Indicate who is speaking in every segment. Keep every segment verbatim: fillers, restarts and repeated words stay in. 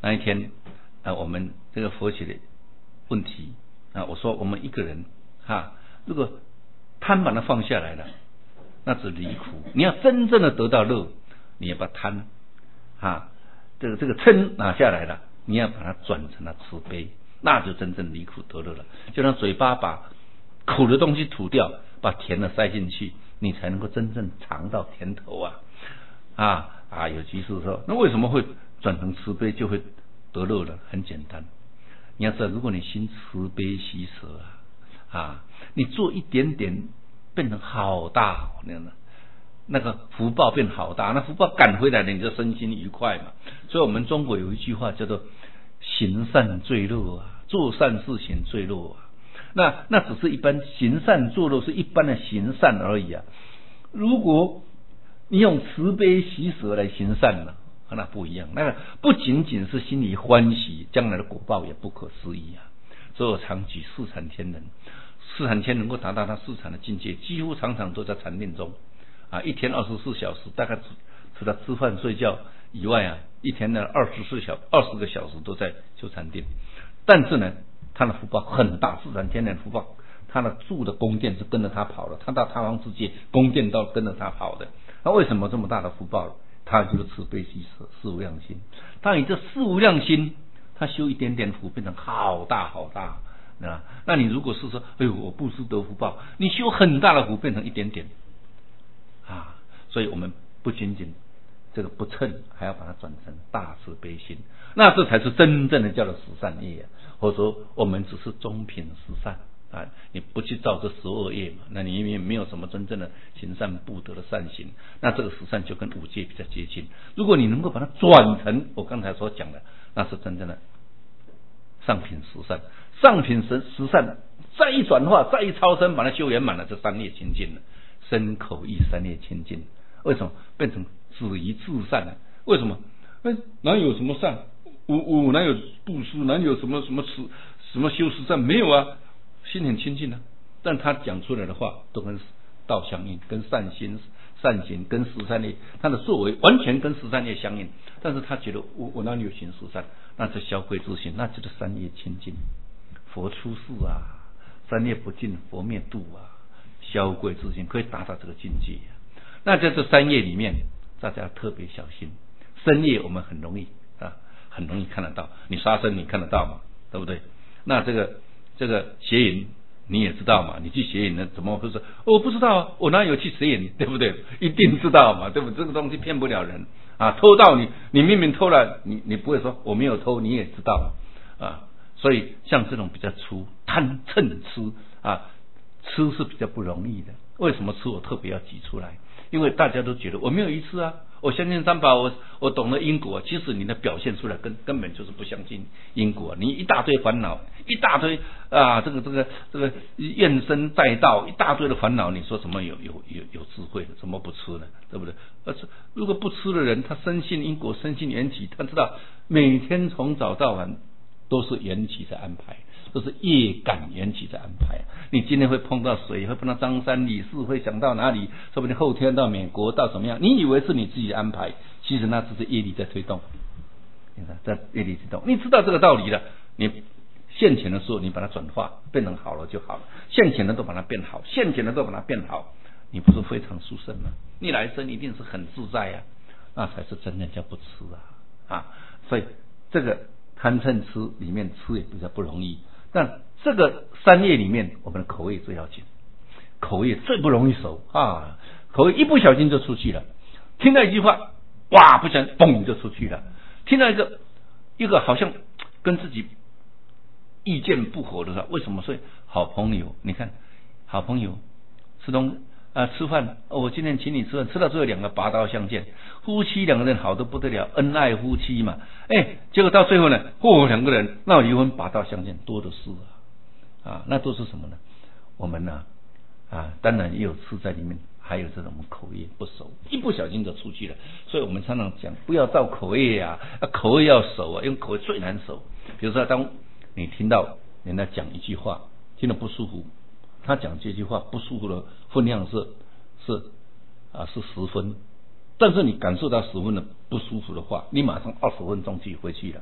Speaker 1: 那一天啊，我们这个佛学的问题啊，我说我们一个人哈，如果贪把它放下来了，那只离苦。你要真正的得到乐，你要把贪啊，这个这个嗔拿下来了，你要把它转成了慈悲，那就真正离苦得乐了。就让嘴巴把苦的东西吐掉，把甜的塞进去，你才能够真正尝到甜头啊！啊啊！有居士说，那为什么会转成慈悲就会得乐了？很简单，你要知道，如果你心慈悲喜舍啊，啊，你做一点点变成好大那样的，那个福报变好大，那福报赶回来了，你就身心愉快嘛。所以我们中国有一句话叫做“行善最乐啊，做善事行最乐啊”。那那只是一般行善做乐是一般的行善而已啊。如果你用慈悲喜舍来行善了，那不一样。那个不仅仅是心里欢喜，将来的果报也不可思议啊。所以我常举四禅天人，四禅天能够达到他四禅的境界，几乎常常都在禅定中啊，一天二十四小时，大概除了吃饭睡觉以外啊，一天呢二十四小二十个小时都在修禅定。但是呢，他的福报很大，四禅天人福报，他的住的宫殿是跟着他跑的，他到他方世界宫殿都跟着他跑的。那为什么这么大的福报？他就是慈悲喜舍四无量心。当你这四无量心，他修一点点福变成好大好大，那那你如果是说，哎呦我布施得福报，你修很大的福变成一点点啊，所以我们不仅仅这个不称，还要把它转成大慈悲心，那这才是真正的叫做十善业啊。或者说我们只是中品十善啊，你不去造这十二业嘛，那你也没有什么真正的行善布德的善行，那这个十善就跟五戒比较接近。如果你能够把它转成我刚才所讲的，那是真正的上品十善。上品十十善再一转化，再一超生，把它修圆满了，这三业清净了，身口意三业清净。为什么变成止于至善呢？为什么？哪有什么善？我我哪有布施？哪有什么什么慈什么修十善？没有啊，心很清净啊。但他讲出来的话都跟道相应，跟善心、善行、跟十善业，他的作为完全跟十善业相应。但是他觉得我我哪里有行十善？那是消贵自性，那就是三业清净。佛出世啊，三业不尽，佛灭度啊，消贵自性可以达到这个境界啊。那在这三业里面，大家特别小心。身业我们很容易啊，很容易看得到。你杀生你看得到嘛，对不对？那这个这个邪淫你也知道嘛，你去邪淫呢，怎么会说我不知道啊？我哪有去邪淫，对不对？一定知道嘛，对不对？这个东西骗不了人啊。偷盗你，你明明偷了，你你不会说我没有偷，你也知道啊。所以像这种比较粗贪嗔痴啊，吃是比较不容易的。为什么吃我特别要举出来？因为大家都觉得我没有愚痴啊，我相信三宝，我我懂了因果。其实你的表现出来根根本就是不相信因果，你一大堆烦恼，一大堆啊，这个这个这个怨声载道，一大堆的烦恼，你说怎么有有有有智慧的？怎么不吃呢？对不对？而是如果不吃的人，他深信因果，深信缘起，他知道每天从早到晚都是缘起在安排，都是业感缘起在安排。你今天会碰到谁？会碰到张三李四，会想到哪里？说不定后天到美国，到怎么样？你以为是你自己的安排，其实那只是业力在推动。你看，在业力推动，你知道这个道理了，你现前的时候，你把它转化变成好了就好了。现前的都把它变好，现前的都把它变好，你不是非常殊胜吗？你来生一定是很自在啊，那才是真正叫不吃啊啊！所以这个贪嗔痴里面吃也比较不容易，但这个三业里面，我们的口味最要紧，口业最不容易守啊！口味一不小心就出去了，听到一句话，哇，不小心嘣就出去了；听到一个一个好像跟自己意见不合的时候，为什么？所以好朋友，你看好朋友吃东啊吃饭、哦，我今天请你吃饭，吃到最后两个拔刀相见，夫妻两个人好得不得了，恩爱夫妻嘛，哎，结果到最后呢，嚯、哦，两个人闹离婚，拔刀相见多的是啊，啊，那都是什么呢？我们呢啊，当然也有吃在里面，还有这种口业不守，一不小心就出去了。所以我们常常讲，不要造口业啊，啊口业要守啊，因为口业最难守。比如说，当你听到人家讲一句话，听得不舒服。他讲这句话不舒服的分量是是啊是十分，但是你感受到十分的不舒服的话，你马上二十分钟就回去了。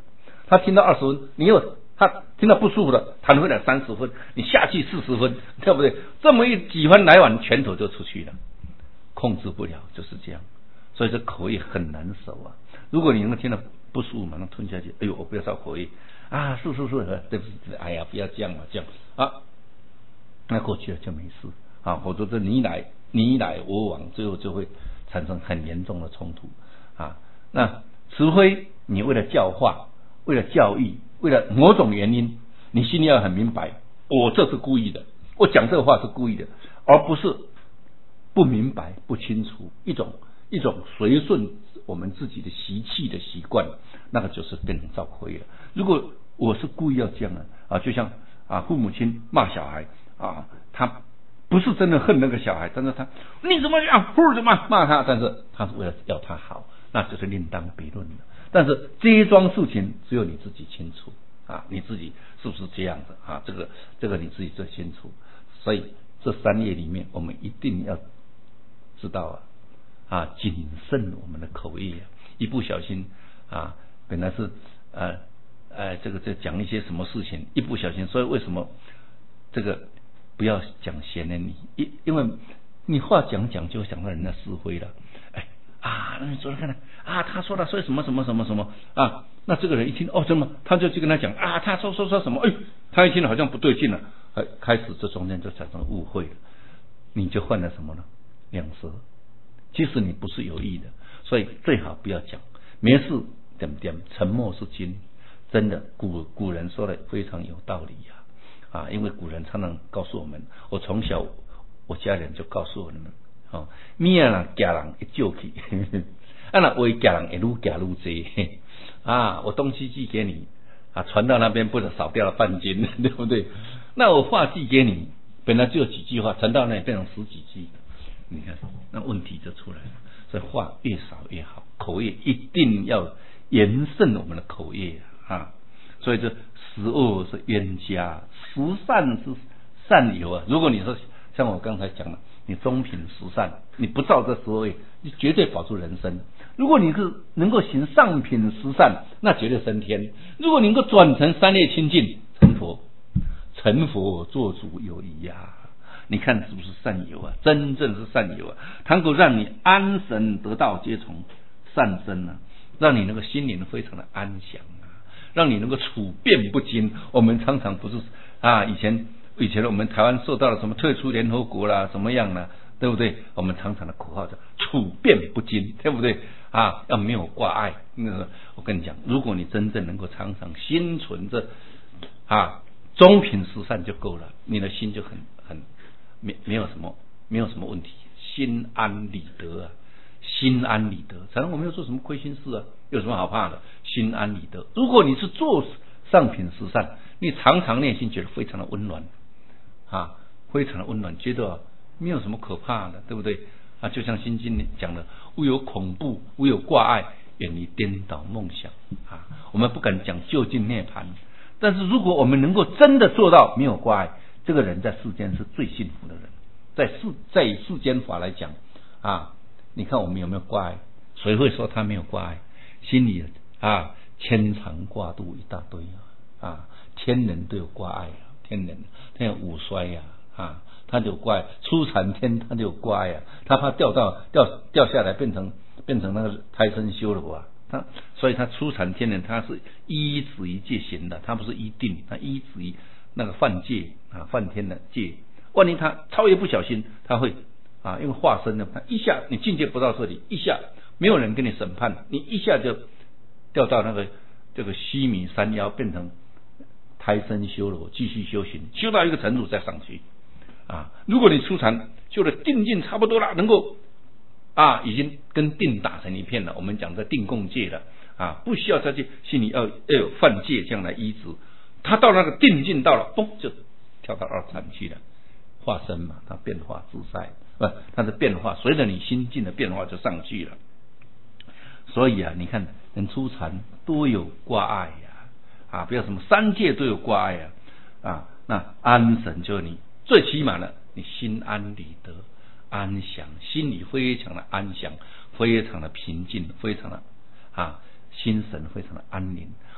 Speaker 1: 他听到二十分，你又他听到不舒服的弹回来三十分，你下去四十分，对不对？这么一几分来往，拳头就出去了，控制不了，就是这样。所以这口业很难守啊。如果你能够听到不舒服，马上吞下去，哎呦，我不要造口业啊，是是是，对不起，哎呀，不要这样嘛，这样啊，那过去了就没事啊。否则这你来你来我往，最后就会产生很严重的冲突啊。那除非你为了教化，为了教育，为了某种原因，你心里要很明白，我这是故意的，我讲这个话是故意的，而不是不明白不清楚，一种一种随顺我们自己的习气的习惯，那个就是变成造口业了。如果我是故意要这样的啊，就像啊父母亲骂小孩啊，他不是真的恨那个小孩，但是他你怎么样，或者骂骂他，但是他是为了要他好，那就是另当别论了。但是这一桩事情只有你自己清楚啊，你自己是不是这样的啊？这个这个你自己最清楚。所以这三页里面，我们一定要知道啊啊，谨慎我们的口业啊，一不小心啊，本来是呃呃这个在讲一些什么事情，一不小心，所以为什么这个不要讲闲言，你因因为你话讲讲就想到人家是非了，哎啊，那你昨天看到啊，他说了说什么什么什么什么啊，那这个人一听哦，怎么他就去跟他讲啊，他说说说什么，哎，他一听好像不对劲了，哎，开始这中间就产生误会了，你就犯了什么呢？两舌。其实你不是有意的，所以最好不要讲，没事点点，沉默是金。真的，古古人说的非常有道理呀、啊，啊，因为古人常常告诉我们，我从小我家人就告诉我们，哦，命啊，家人一救起，啊那为家人一路家路多啊，我东西寄给你啊，传到那边不能少掉了半斤，对不对？那我话寄给你，本来就有几句话，传到那里变成十几句。你看，那问题就出来了。所以话越少越好，口业一定要严慎我们的口业啊。所以这十恶是冤家，十善是善友啊。如果你说像我刚才讲的，你中品十善，你不造这十恶业，你绝对保住人生。如果你是能够行上品十善，那绝对升天。如果你能够转成三业清净，成佛，成佛做主有疑呀、啊。你看是不是善友啊？真正是善友啊！倘果让你安神得道，皆从善生啊，让你那个心灵非常的安详啊，让你能够处变不惊。我们常常不是啊，以前以前我们台湾受到了什么退出联合国啦，怎么样呢？对不对？我们常常的口号叫处变不惊，对不对啊？要没有挂碍。那个我跟你讲，如果你真正能够常常心存着啊中品十善就够了，你的心就很很。没没有什么没有什么问题，心安理得啊，心安理得。反正我没有做什么亏心事啊，有什么好怕的？心安理得。如果你是做上品十善，你常常内心觉得非常的温暖啊，非常的温暖，觉得没有什么可怕的，对不对啊？就像心经里讲的，无有恐怖，无有挂碍，远离颠倒梦想啊。我们不敢讲就近涅槃，但是如果我们能够真的做到没有挂碍，这个人在世间是最幸福的人。在世在世间法来讲啊，你看我们有没有挂碍？谁会说他没有挂碍？心里啊牵肠挂肚一大堆啊啊，天人都有挂碍啊，天人他有五衰呀 啊, 啊，他就有挂碍，出禅天他就有挂碍啊，他怕掉到掉掉下来变成变成那个胎生修罗啊，他所以他出禅天人他是依止于戒行的，他不是依定，他依止于那个犯戒啊，犯天的戒，万一他超越不小心，他会啊，因为化身的，他一下你境界不到这里，一下没有人跟你审判，你一下就掉到那个这个须弥山腰，变成胎生修罗，继续修行，修到一个程度再上去啊。如果你出禅修的定境差不多了，能够啊，已经跟定打成一片了，我们讲的定共戒了啊，不需要再去心里要要有犯戒这样来依止。他到那个定境到了，嘣就跳到二禅去了，化身嘛，他变化自在，不，他的变化随着你心境的变化就上去了。所以啊，你看人出禅都有挂碍呀、啊，啊，不要什么三界都有挂碍啊，啊，那安神就是你最起码的，你心安理得，安详，心里非常的安详，非常的平静，非常的啊，心神非常的安宁。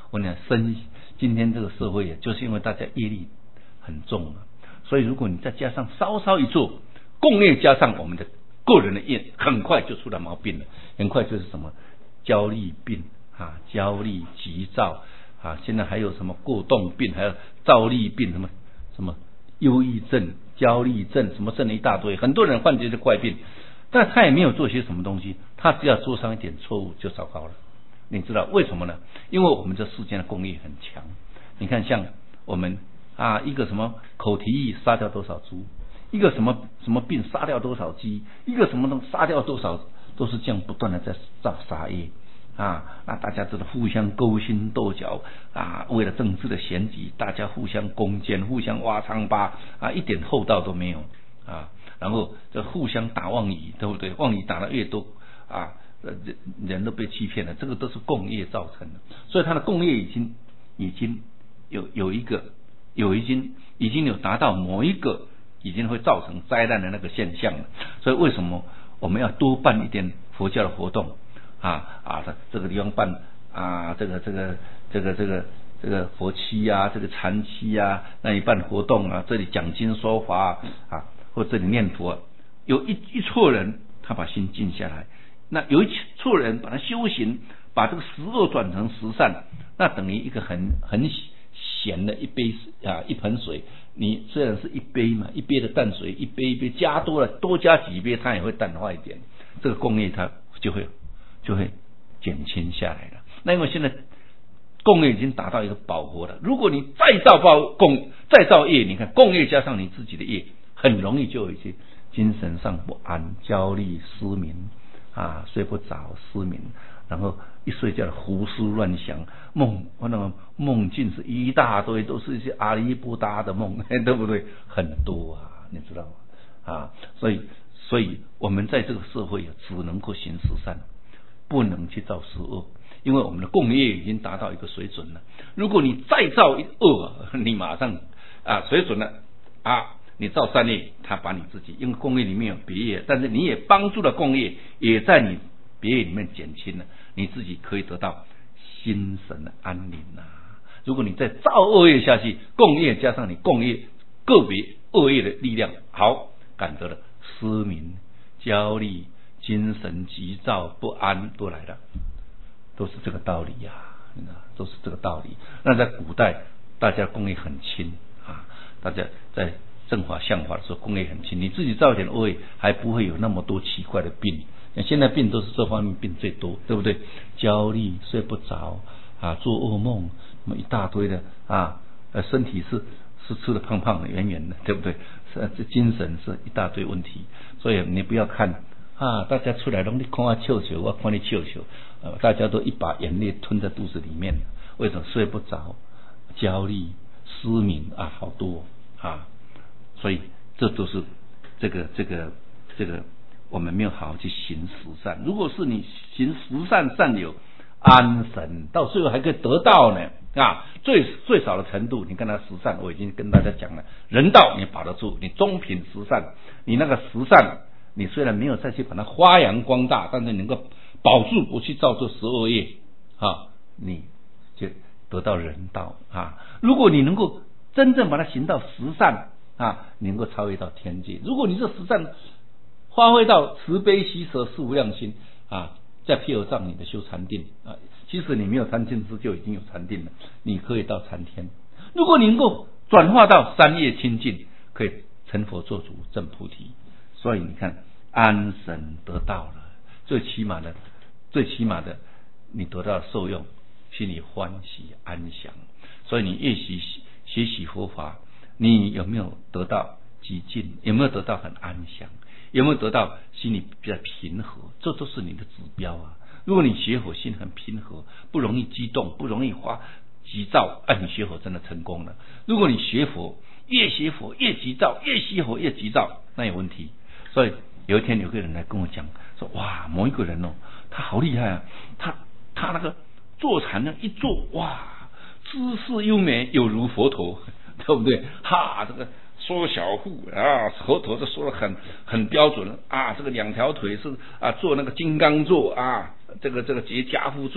Speaker 1: 我讲生今天这个社会，就是因为大家业力很重啊，所以如果你再加上稍稍一做共业，加上我们的个人的业，很快就出了毛病了，很快就是什么焦虑病啊，焦虑急躁啊，现在还有什么过动病，还有躁虑病，什么什么忧郁症、焦虑症，什么症一大堆，很多人患这些怪病，但他也没有做些什么东西，他只要做上一点错误就糟糕了。你知道为什么呢？因为我们这世间的共业很强。你看，像我们啊，一个什么口蹄疫杀掉多少猪，一个什么什么病杀掉多少鸡，一个什么东西杀掉多少，都是这样不断的在造杀业啊。那大家知道互相勾心斗角啊，为了政治的选举，大家互相攻坚，互相挖疮疤啊，一点厚道都没有啊。然后这互相打妄语，对不对？妄语打得越多啊，人人都被欺骗了，这个都是共业造成的。所以他的共业已经已经有有一个有已经已经有达到某一个已经会造成灾难的那个现象了。所以为什么我们要多办一点佛教的活动啊啊？这个地方办啊，这个这个这个这个这个佛期啊，这个禅期啊，那里办活动啊，这里讲经说法啊，或这里念佛，有一一撮人他把心静下来，那有一撮人把他修行，把这个十恶转成十善，那等于一个很很咸的一杯啊一盆水，你虽然是一杯嘛，一杯的淡水，一杯一杯加多了，多加几杯它也会淡化一点，这个共业它就会就会减轻下来了。那因为现在共业已经达到一个饱和了，如果你再造报共再造业，你看共业加上你自己的业，很容易就有一些精神上不安、焦虑、失眠啊，睡不着、失眠，然后一睡觉胡思乱想，梦那个梦境是一大堆，都是一些阿里不达的梦，对不对？很多啊，你知道吗？啊，所以所以我们在这个社会只能够行十善，不能去造十恶，因为我们的共业已经达到一个水准了。如果你再造一恶，你马上啊水准了啊。你造善业，他把你自己，因为共业里面有别业，但是你也帮助了共业，也在你别业里面减轻了，你自己可以得到心神的安宁啊。如果你再造恶业下去，共业加上你共业个别恶业的力量，好，感得了失眠、焦虑、精神急躁、不安都来了，都是这个道理呀、啊，都是这个道理。那在古代，大家共业很轻啊，大家在正法相法的时候，共业很轻，你自己造一点恶业，还不会有那么多奇怪的病。现在病都是这方面病最多，对不对？焦虑、睡不着啊，做噩梦，那么一大堆的啊，呃，身体是是吃的胖胖的、圆圆的，对不对？是这精神是一大堆问题。所以你不要看啊，大家出来拢你看我笑笑，我看你笑笑，呃，大家都一把眼泪吞在肚子里面，为什么睡不着、焦虑、失眠啊，好多啊。所以这都是这个这个这个我们没有好好去行十善。如果是你行十善善有安神，到最后还可以得到呢啊！最最少的程度，你跟他十善，我已经跟大家讲了，人道你保得住，你中品十善，你那个十善，你虽然没有再去把它发扬光大，但是能够保住不去造作十恶业啊，你就得到人道啊。如果你能够真正把它行到十善啊，能够超越到天界。如果你这十善发挥到慈悲喜舍四无量心啊，再配合上你的修禅定啊，其实你没有禅定时就已经有禅定了，你可以到禅天。如果你能够转化到三业清净，可以成佛做主证菩提。所以你看，安神得到了，最起码的最起码的你得到受用，心里欢喜安详。所以你越习学习佛法，你有没有得到极静？有没有得到很安详？有没有得到心里比较平和？这都是你的指标啊！如果你学佛心很平和，不容易激动，不容易发急躁，哎、啊，你学佛真的成功了。如果你学佛越学佛越急躁，越学佛越急躁，那有问题。所以有一天有个人来跟我讲说，哇，某一个人哦，他好厉害啊，他他那个坐禅呢一坐，哇，姿势优美，有如佛陀。对不对？哈，这个缩小腹啊，佛陀都说的很很标准啊。这个两条腿是啊，做那个金刚坐啊，这个这个结跏趺坐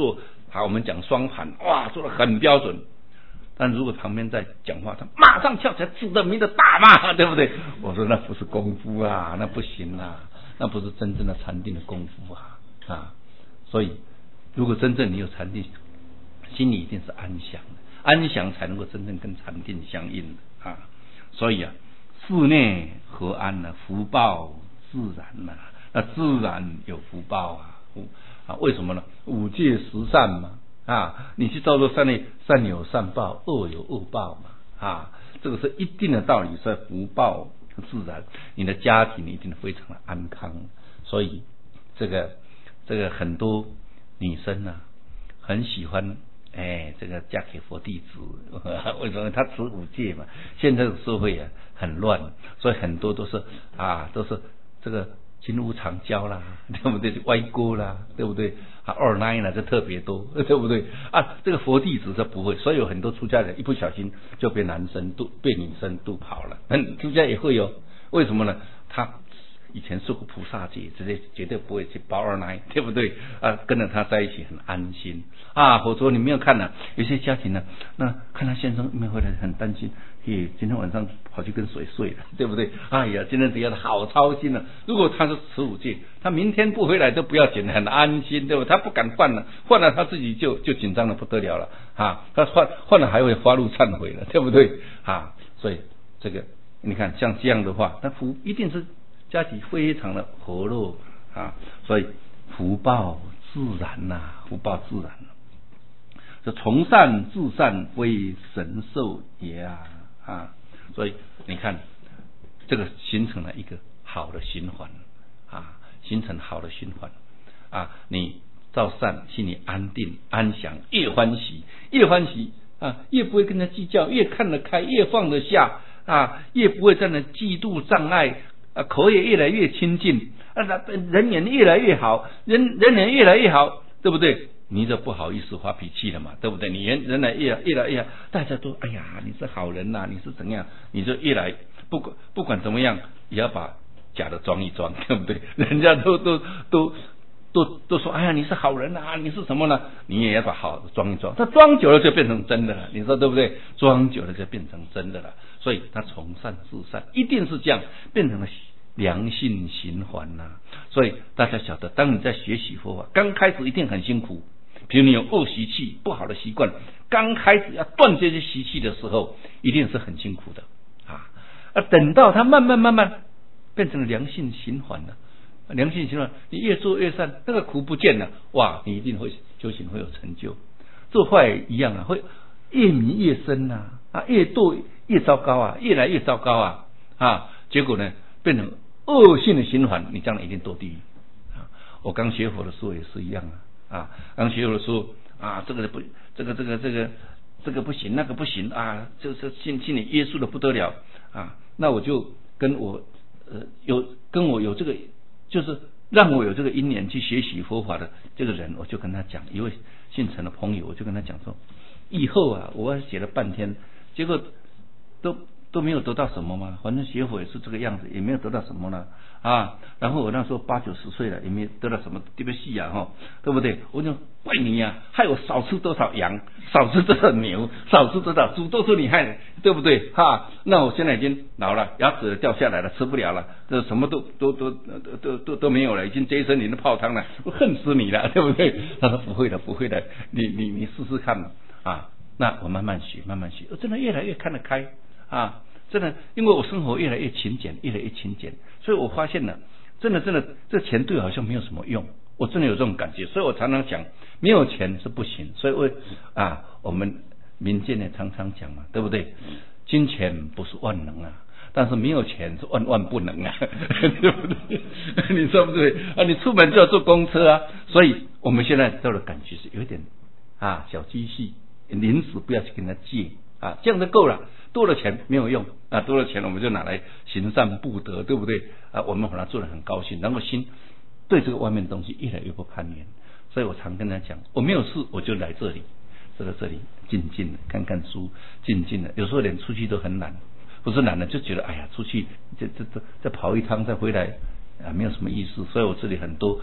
Speaker 1: 好，我们讲双盘，哇，做得很标准。但如果旁边在讲话，他马上跳起来指着名的大骂，对不对？我说那不是功夫啊，那不行啊，那不是真正的禅定的功夫啊啊！所以，如果真正你有禅定，心里一定是安详的，安详才能够真正跟禅定相应的啊。所以啊，室内何安呢、啊？福报自然呐、啊，那自然有福报啊。啊，为什么呢？五戒十善嘛。啊，你去造作善业，善有善报，恶有恶报嘛。啊，这个是一定的道理，所以福报自然，你的家庭一定非常的安康。所以这个这个很多女生啊，很喜欢哎，这个嫁给佛弟子，为什么？他持五戒嘛。现在的社会啊很乱，所以很多都是啊都是这个金屋藏娇啦，对不对？歪锅啦，对不对？啊，二奶呢就特别多，对不对？啊，这个佛弟子是不会，所以有很多出家人一不小心就被男生渡，被女生渡跑了。嗯，出家也会有，为什么呢？他以前受过菩萨戒，这些绝对不会去包二奶，对不对？啊，跟着他在一起很安心啊。否则你没有看呢、啊，有些家庭呢，那看他先生没回来很担心。今天晚上跑去跟谁睡了，对不对？哎呀，今天底下好操心了、啊。如果他是持五戒，他明天不回来都不要紧，很安心，对不对？他不敢犯了，犯了他自己就就紧张的不得了了啊！他犯犯了还会发怒忏悔了，对不对？啊，所以这个你看像这样的话，那福一定是家庭非常的和乐啊，所以福报自然呐、啊，福报自然、啊。这从善至善，非神兽也啊！啊，所以你看，这个形成了一个好的循环啊，形成好的循环啊。你造善，心里安定安详，越欢喜越欢喜啊，越不会跟他计较，越看得开，越放得下啊，越不会在那嫉妒障碍啊，口也越来越亲近啊，人缘越来越好，人人缘越来越好，对不对？你就不好意思发脾气了嘛，对不对？你人人来越越来越，大家都哎呀，你是好人呐、啊，你是怎样？你就越来不管不管怎么样，也要把假的装一装，对不对？人家都都都都都说哎呀，你是好人啊，你是什么呢？你也要把好的装一装，他装久了就变成真的了，你说对不对？装久了就变成真的了，所以他从善至善，一定是这样变成了良性循环呐、啊。所以大家晓得，当你在学习佛法，刚开始一定很辛苦。比如你有恶习气、不好的习惯，刚开始要断这些习气的时候，一定是很辛苦的啊。而等到它慢慢慢慢变成良性循环了，良性循环，你越做越善，那个苦不见了，哇，你一定会修行会有成就。做坏一样啊，会越迷越深呐、啊，啊，越堕越糟糕啊，越来越糟糕啊啊！结果呢，变成恶性的循环，你将来一定堕地狱啊。我刚学佛的时候也是一样啊。啊，刚学佛的时候啊，这个不，这个这个这个这个不行，那个不行啊，就是心心里约束的不得了啊。那我就跟我呃有跟我有这个，就是让我有这个因缘去学习佛法的这个人，我就跟他讲，一位姓陈的朋友，我就跟他讲说，以后啊，我写了半天，结果都都没有得到什么嘛，反正学佛也是这个样子，也没有得到什么呢啊。然后我那时候八九十岁了，也没有得到什么特别细啊哈，对不对？我就怪你呀、啊，害我少吃多少羊，少吃多少牛，少吃多少猪，都是你害的，对不对？哈，那我现在已经老了，牙齿掉下来了，吃不了了，这什么都都都都都都都没有了，已经这一身淋的泡汤了，我恨死你了，对不对？他说不会的，不会的，你你你试试看啊。那我慢慢学，慢慢学，我真的越来越看得开啊！真的，因为我生活越来越勤俭，越来越勤俭，所以我发现了，真的真的，这钱对我好像没有什么用，我真的有这种感觉，所以我常常讲，没有钱是不行。所以我啊，我们民间也常常讲嘛，对不对？金钱不是万能啊，但是没有钱是万万不能啊，对不对？你说不对啊？你出门就要坐公车啊，所以我们现在到了感觉是有一点啊小积蓄。临时不要去跟他借啊，这样就够了。多了钱没有用啊，多了钱我们就拿来行善布德，对不对啊？我们把它做得很高兴，然后心对这个外面的东西越来越不攀缘。所以我常跟他讲，我没有事我就来这里，这个这里静静的看看书，静静的。有时候连出去都很懒，不是懒了，就觉得哎呀，出去这这这再跑一趟再回来啊，没有什么意思。所以我这里很多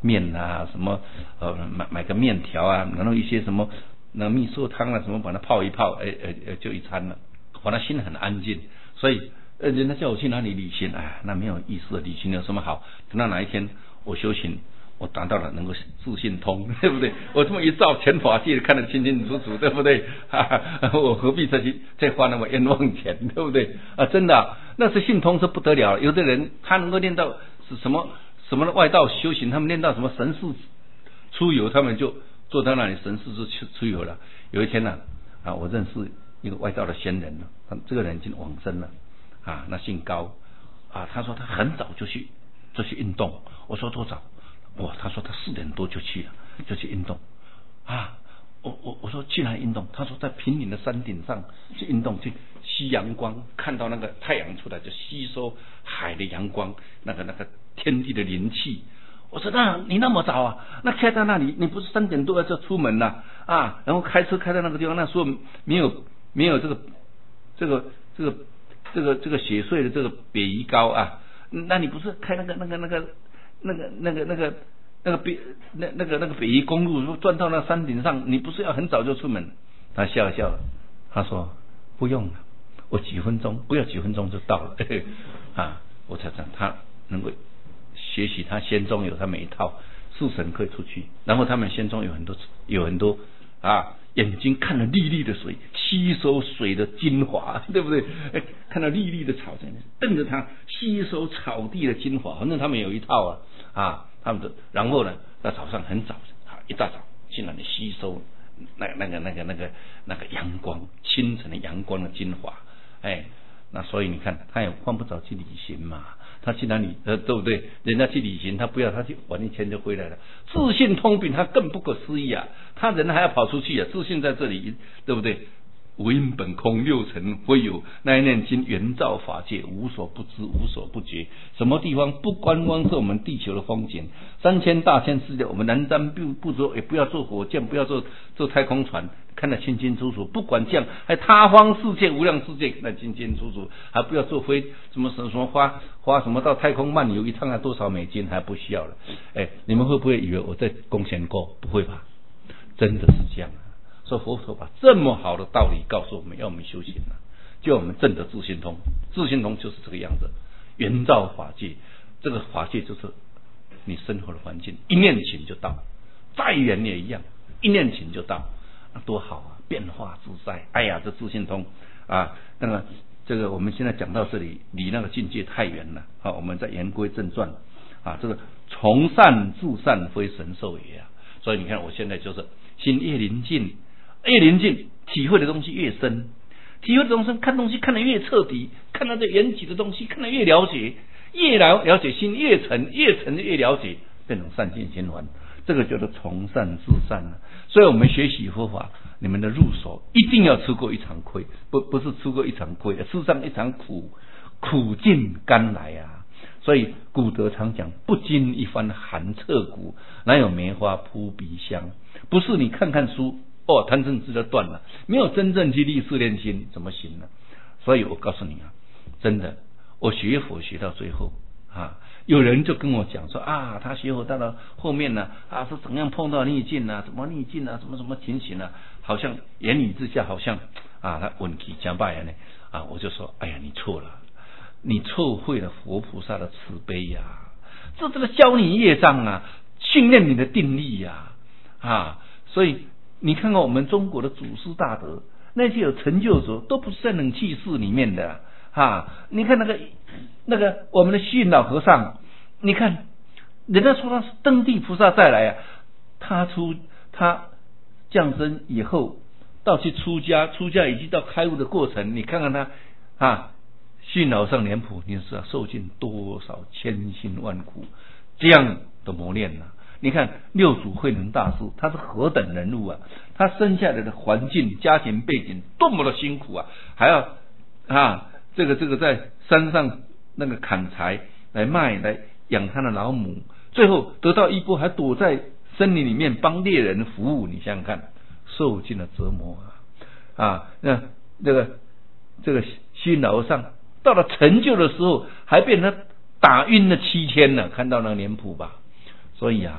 Speaker 1: 面啊，什么呃买买个面条啊，然后一些什么那蜜寿汤啊，什么把它泡一泡，哎哎哎就一餐了。我那心很安静，所以呃人家叫我去哪里旅行，哎，那没有意思的旅行有什么好？等到哪一天我修行，我达到了能够自信通，对不对？我这么一照全法界看得清清楚楚，对不对？哈哈，我何必再去再花那么冤枉钱，对不对？啊，真的、啊，那是信通是不得了。有的人他能够练到是什么什么外道修行，他们练到什么神识出游，他们就坐到那里神识就出出游了。有一天呢、啊，啊，我认识一个外道的仙人了，他这个人已经往生了，啊，那姓高，啊，他说他很早就去就去运动，我说多早？哇，他说他四点多就去了，就去运动，啊，我我我说去哪里运动？他说在平岭的山顶上去运动，去吸阳光，看到那个太阳出来就吸收海的阳光，那个那个天地的灵气。我说那你那么早啊？那开到那里，你不是三点多就出门了啊？然后开车开到那个地方，那时候没有没有这个这个这个这个这个雪隧的这个北宜高啊？那你不是开那个那个那个那个那个那个那个北那那个那个北宜公路转到那山顶上，你不是要很早就出门？他笑笑了，他说不用了，我几分钟不要几分钟就到了啊！我才想他能够学习他仙中有他每一套四神可以出去，然后他们仙中有很多有很多啊，眼睛看了粒粒的水，吸收水的精华，对不对？看到粒粒的草在那瞪着它，吸收草地的精华，反正他们有一套啊啊，他们的然后呢，在早上很早啊，一大早去那里吸收那那个那个那个那个阳光，清晨的阳光的精华，哎，那所以你看，他也换不着去旅行嘛。他去哪里呃对不对？人家去旅行，他不要，他去玩一圈就回来了。自信通比他更不可思议啊！他人还要跑出去啊！自信在这里，对不对？无因本空，六尘非有，那一念经圆照法界，无所不知，无所不觉。什么地方不观光是我们地球的风景？三千大千世界，我们南瞻不不做，也不要做火箭，不要做做太空船，看得清清楚楚。不管这样，还他方世界、无量世界看得清清楚楚，还不要做飞什么什么什么花花什么到太空漫游一趟要多少美金，还不需要了。哎，你们会不会以为我在贡献过？不会吧？真的是这样。说佛陀把这么好的道理告诉我们，要我们修行了，就我们证得自信通。自信通就是这个样子，圆照法界，这个法界就是你生活的环境，一念情就到，再远也一样，一念情就到，那多好啊！变化自在，哎呀，这自信通啊，那个这个我们现在讲到这里，离那个境界太远了啊，我们再言归正传啊，这个从善至善，非神授也啊。所以你看，我现在就是心越临近。越临近，体会的东西越深，体会的东西看东西看得越彻底，看到这缘起的东西看得越了解，越了了解心越沉，越沉越了解，变成善性循环，这个叫做从善至善了。所以我们学习佛法，你们的入手一定要吃过一场亏，不不是吃过一场亏，吃上一场苦，苦尽甘来啊。所以古德常讲，不经一番寒彻骨，哪有梅花扑鼻香？不是你看看书哦，贪嗔痴就断了，没有真正去立誓练心，怎么行呢？所以我告诉你啊，真的，我学佛学到最后啊，有人就跟我讲说啊，他学佛到了后面呢啊，是怎样碰到逆境啊，怎么逆境啊，什么什么情形啊，好像言语之下好像啊，他稳气加败呢啊，我就说，哎呀，你错了，你错会了佛菩萨的慈悲呀、啊，这这个教你业障啊，训练你的定力呀、啊，啊，所以。你看看我们中国的祖师大德，那些有成就者都不是在冷气室里面的啊！你看那个那个我们的虚云老和尚，你看人家说他是登地菩萨再来啊，他出他降生以后到去出家，出家以及到开悟的过程，你看看他啊，虚云老和尚脸谱，你是要受尽多少千辛万苦这样的磨练呢、啊？你看六祖慧能大师，他是何等人物啊！他生下来的环境、家庭背景多么的辛苦啊，还要啊，这个这个在山上那个砍柴来卖，来养他的老母，最后得到衣钵，还躲在森林里面帮猎人服务。你想想看，受尽了折磨啊！啊，那这个这个虚云老和尚到了成就的时候，还被他打晕了七天呢。看到那个脸谱吧，所以啊。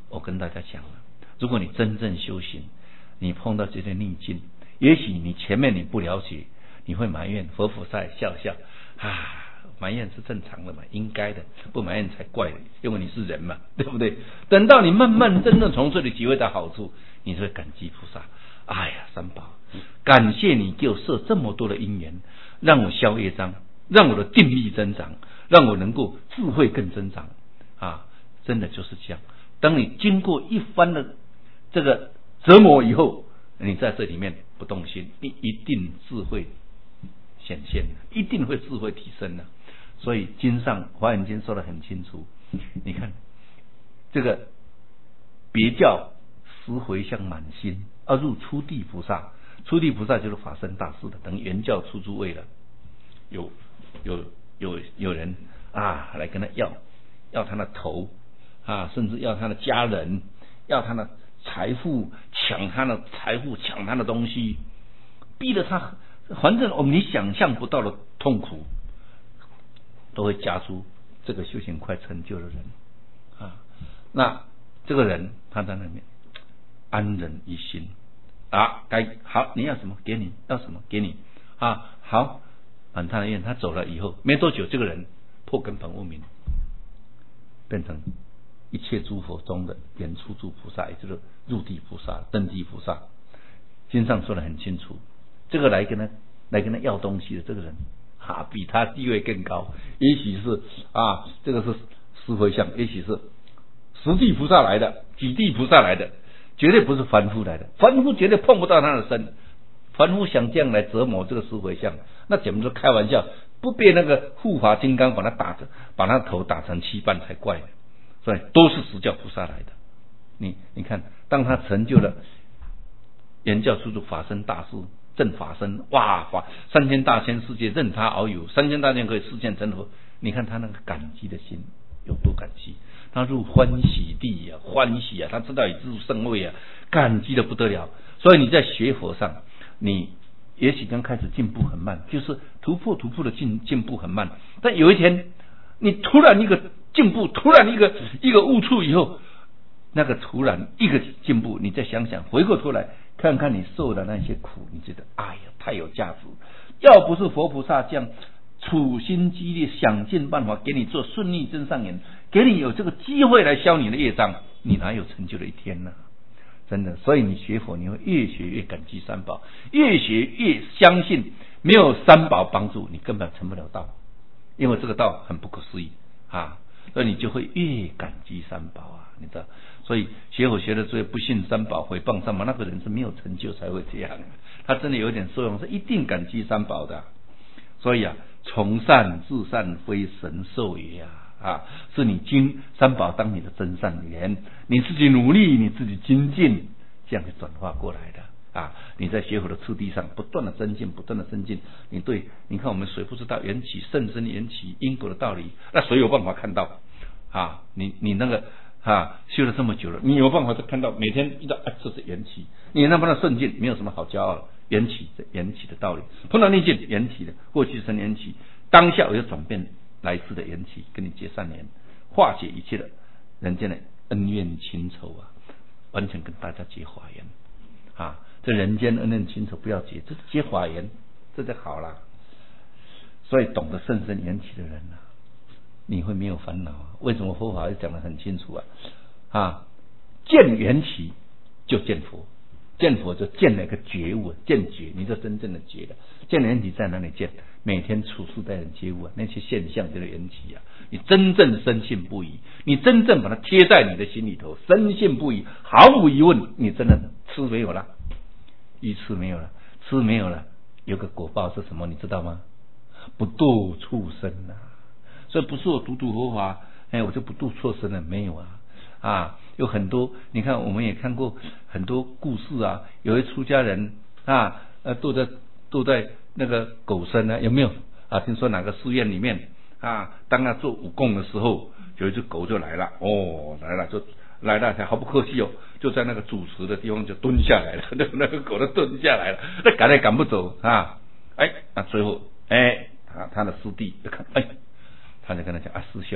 Speaker 1: 我跟大家讲了，如果你真正修行，你碰到这些逆境，也许你前面你不了解，你会埋怨，佛菩萨笑笑啊。埋怨是正常的嘛，应该的，不埋怨才怪的，因为你是人嘛，对不对？等到你慢慢真正从这里体会到好处，你就会感激菩萨。哎呀，三宝，感谢你给我设这么多的因缘，让我消业障，让我的定力增长，让我能够智慧更增长啊！真的就是这样。当你经过一番的这个折磨以后，你在这里面不动心，你一定智慧显现，一定会智慧提升的。所以经上华严经说得很清楚，你看这个别教十回向满心，而入初地菩萨，初地菩萨就是法身大士的，等原教出诸位了。有有有有人啊来跟他要要他的头啊，甚至要他的家人，要他的财富，抢他的财富，抢他的东西，逼得他，反正我们你想象不到的痛苦，都会加出这个修行快成就的人啊。那这个人他在那边安忍一心啊，该好你要什么给你，要什么给你啊，好满他的愿。他走了以后没多久，这个人破根本无明，变成一切诸佛中的原初住菩萨，也就是入地菩萨、真地菩萨。经上说得很清楚，这个来跟他来跟他要东西的这个人啊，比他地位更高，也许是啊，这个是十回向，也许是十地菩萨来的，几地菩萨来的，绝对不是凡夫来的，凡夫绝对碰不到他的身。凡夫想这样来折磨这个十回向，那简直是开玩笑，不被那个护法金刚把他打成，把他头打成七瓣才怪呢。所以都是十教菩萨来的。你你看，当他成就了原教出住法身大士，正法身，哇，法三千大千世界任他遨游，三千大千可以示现成佛。你看他那个感激的心有多感激，他入欢喜地啊，欢喜啊，他知道已入圣位啊，感激的不得了。所以你在学佛上，你也许刚开始进步很慢，就是突破突破的进进步很慢，但有一天你突然一个进步，突然一个一个悟处以后，那个突然一个进步，你再想想，回过头来看看你受的那些苦，你觉得哎呀太有价值。要不是佛菩萨这样处心积虑想尽办法给你做顺利真上缘，给你有这个机会来消你的业障，你哪有成就的一天呢？真的。所以你学佛，你会越学越感激三宝，越学越相信没有三宝帮助你根本成不了道，因为这个道很不可思议啊，所以你就会越感激三宝啊，你知道。所以学佛学的最不信三宝，毁谤三宝，那个人是没有成就才会这样，他真的有点受用，是一定感激三宝的。所以啊，从善至善，非神授也啊。啊，是你经三宝当你的真善缘，你自己努力，你自己精进，这样子转化过来的啊！你在学佛的次第上不断的增进，不断的增进。你对，你看我们谁不知道缘起甚深缘起因果的道理？那谁有办法看到啊？你你那个啊修了这么久了，你有办法看到每天遇到啊这是缘起，你那么的顺境，没有什么好骄傲的，缘起的缘起的道理，碰到逆境缘起的，过去生缘起，当下我就转变。来世的缘起，跟你结善缘，化解一切的人间的恩怨情仇啊，完全跟大家结法缘啊！这人间恩怨情仇不要结，这是结法缘，这就好了。所以懂得甚深缘起的人啊，你会没有烦恼啊？为什么佛法讲得很清楚啊？啊，见缘起就见佛，见佛就见了一个觉悟，见觉，你就真正的觉了。见缘起在哪里见？每天处事待人接物啊，那些现象就是缘起啊。你真正深信不疑，你真正把它贴在你的心里头，深信不疑，毫无疑问，你真的吃没有了，鱼吃没有了，吃没有了，有个果报是什么？你知道吗？不度畜生啊！所以不是我读读佛法，哎，我就不度畜生了，没有啊啊！有很多，你看我们也看过很多故事啊，有一出家人啊，呃，都在都在。那个狗生呢，有没有啊？听说哪个寺院里面啊，当他做武功的时候，有一只狗就来了，哦，来了就来了，才毫不客气哦，就在那个主持的地方就蹲下来了，那个狗都蹲下来了，那赶也赶不走啊！哎，那最后哎，他他的师弟就看，哎，他就跟他讲啊，师兄啊，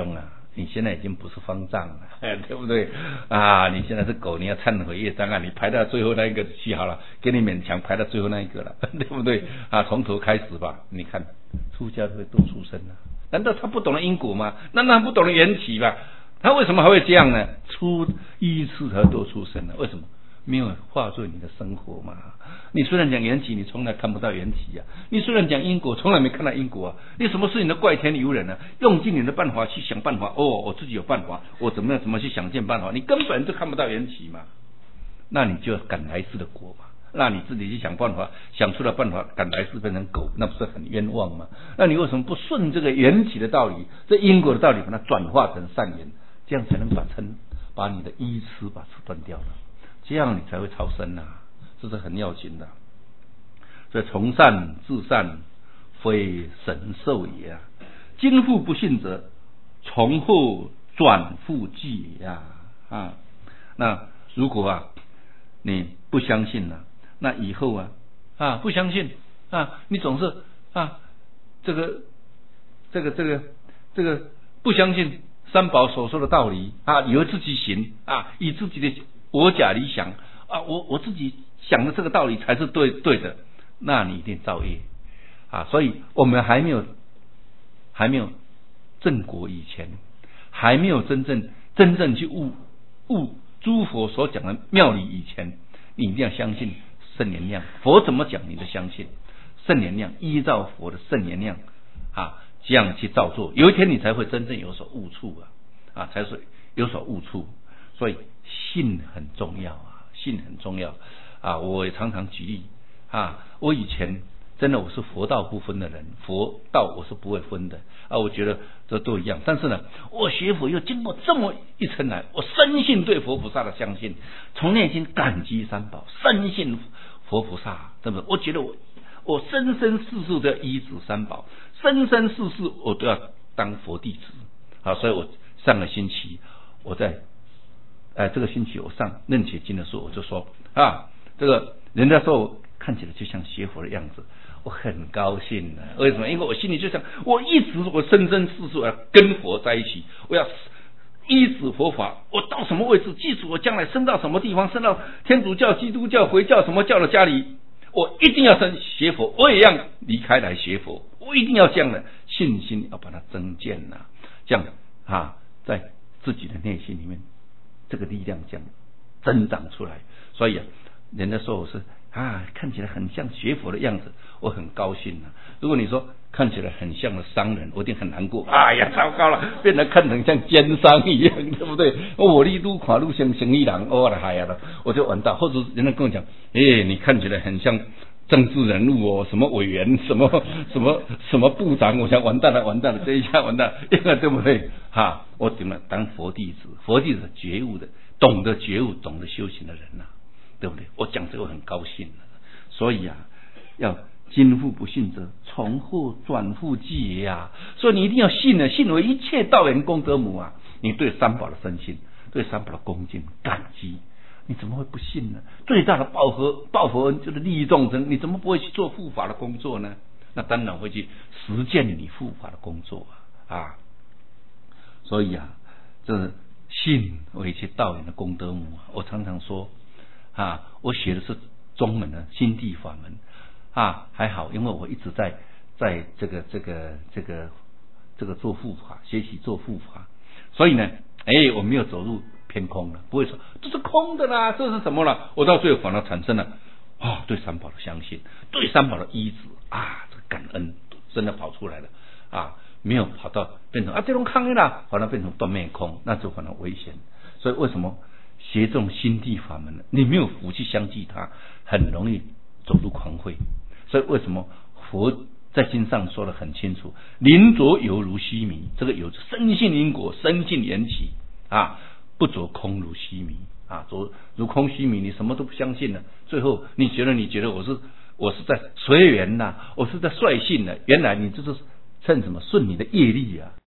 Speaker 1: 你现在已经不是方丈了，对不对啊？你现在是狗，你要忏悔业障啊！你排到最后那一个去好了，给你勉强排到最后那一个了，对不对啊？从头开始吧。你看出家会多畜生啊？难道他不懂得因果吗？难道他不懂得缘起吗？他为什么还会这样呢？出一次才多畜生呢？为什么？没有化作你的生活嘛。你虽然讲缘起，你从来看不到缘起啊；你虽然讲因果，从来没看到因果啊。你什么事情都怪天尤人啊，用尽你的办法去想办法。哦，我自己有办法，我怎么样怎么去想尽办法？你根本就看不到缘起嘛。那你就赶来世的果嘛。那你自己去想办法，想出了办法赶来世变成狗，那不是很冤枉吗？那你为什么不顺这个缘起的道理，这因果的道理，把它转化成善缘，这样才能把嗔，把你的依痴把它断掉了。这样你才会超生啊，这是很要紧的。所以从善至善，非神兽也啊！今复不信者，从后转复计也啊！啊，那如果啊你不相信了、啊，那以后啊啊不相信啊，你总是啊这个这个这个这个不相信三宝所说的道理啊，以为自己行啊，以自己的我假理想啊，我我自己想的这个道理才是对对的，那你一定造业啊！所以我们还没有还没有正果以前，还没有真正真正去悟悟诸佛所讲的妙理以前，你一定要相信圣言量。佛怎么讲，你就相信圣言量，依照佛的圣言量啊，这样去照做，有一天你才会真正有所悟处啊啊，才是有所悟处。所以信很重要啊，信很重要啊！我也常常举例啊，我以前真的我是佛道不分的人，佛道我是不会分的啊，我觉得这都一样。但是呢，我学佛又经过这么一层来，我深信对佛菩萨的相信，从内心感激三宝，深信佛菩萨，对不对？我觉得我我生生世世都要依止三宝，生生世世我都要当佛弟子啊！所以我上个星期我在。哎，这个星期我上楞伽经的时候，我就说啊，这个人家说我看起来就像学佛的样子，我很高兴的。为什么？因为我心里就想，我一直我生生世世我要跟佛在一起，我要依止佛法，我到什么位置，即使我将来升到什么地方，升到天主教、基督教、回教什么教的家里，我一定要升学佛，我也要离开来学佛，我一定要这样的信心要把它增建呐、啊，这样啊，在自己的内心里面。这个力量将增长出来，所以啊，人家说我是啊，看起来很像学佛的样子，我很高兴啊。如果你说看起来很像的商人，我一定很难过。哎呀，糟糕了，变得看成像奸商一样，对不对？我力都垮路像生意人，我的嗨呀了，我就完蛋。或者人家跟我讲，哎，你看起来很像政治人物哦，什么委员，什么什么什么部长，我想完蛋了，完蛋了，这一下完蛋了，因为对不对？哈，我怎么当佛弟子？佛弟子觉悟的，懂得觉悟，懂得修行的人呐、啊，对不对？我讲这个我很高兴，所以啊，要今复不信者，从后转复计也啊！所以你一定要信呢，信为一切道源功德母啊！你对三宝的深信，对三宝的恭敬感激。你怎么会不信呢？最大的报佛报佛恩就是利益众生，你怎么不会去做护法的工作呢？那当然会去实践你护法的工作啊！啊，所以啊，这信为一切道源的功德母啊！我常常说啊，我学的是中门的心地法门啊，还好，因为我一直在在这个这个这个这个做护法，学习做护法，所以呢，哎，我没有走入偏空了，不会说这是空的啦，这是什么了？我到最后反而产生了啊、哦，对三宝的相信，对三宝的依止啊，这个感恩真的跑出来了啊，没有跑到变成啊这种抗议啦，反而变成断灭空，那就反而危险。所以为什么学这种心地法门呢？你没有福气相继它，很容易走入狂慧。所以为什么佛在经上说得很清楚，临着犹如须弥，这个有深信因果，深信缘起啊。不着空如须弥啊，着如空须弥，你什么都不相信了。最后你觉得你觉得我是我是在随缘呐，我是在率性的，原来你就是趁什么顺你的业力啊。